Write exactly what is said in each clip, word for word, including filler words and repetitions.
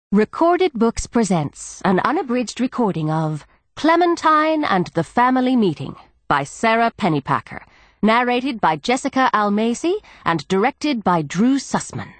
Recorded Books presents an unabridged recording of Clementine and the Family Meeting by Sarah Pennypacker, narrated by Jessica Almasi and directed by Drew Sussman.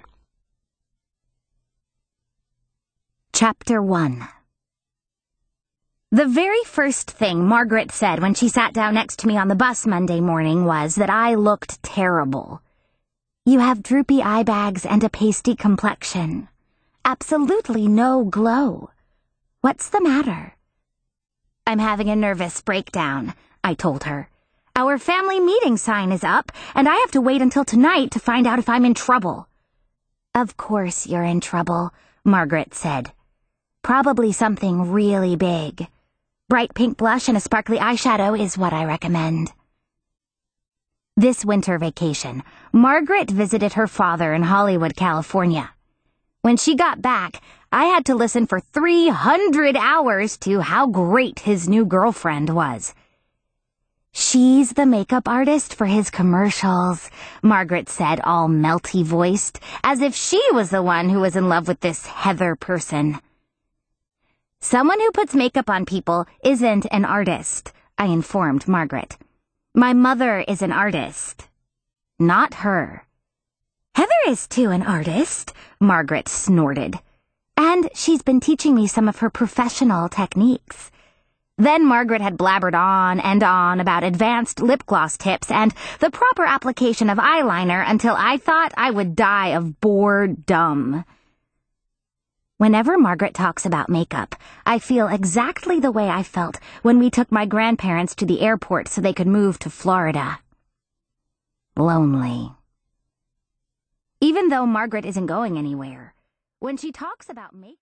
Chapter one. The very first thing Margaret said when she sat down next to me on the bus Monday morning was that I looked terrible. "You have droopy eye bags and a pasty complexion. Absolutely no glow. What's the matter?" "I'm having a nervous breakdown," I told her. "Our family meeting sign is up, and I have to wait until tonight to find out if I'm in trouble." "Of course you're in trouble," Margaret said. "Probably something really big. Bright pink blush and a sparkly eyeshadow is what I recommend." This winter vacation, Margaret visited her father in Hollywood, California. When she got back, I had to listen for three hundred hours to how great his new girlfriend was. "She's the makeup artist for his commercials," Margaret said, all melty-voiced, as if she was the one who was in love with this Heather person. "Someone who puts makeup on people isn't an artist," I informed Margaret. "My mother is an artist." "Not her." "Heather is too an artist," Margaret snorted. "And she's been teaching me some of her professional techniques." Then Margaret had blabbered on and on about advanced lip gloss tips and the proper application of eyeliner until I thought I would die of boredom. Whenever Margaret talks about makeup, I feel exactly the way I felt when we took my grandparents to the airport so they could move to Florida. Lonely. Even though Margaret isn't going anywhere, when she talks about makeup...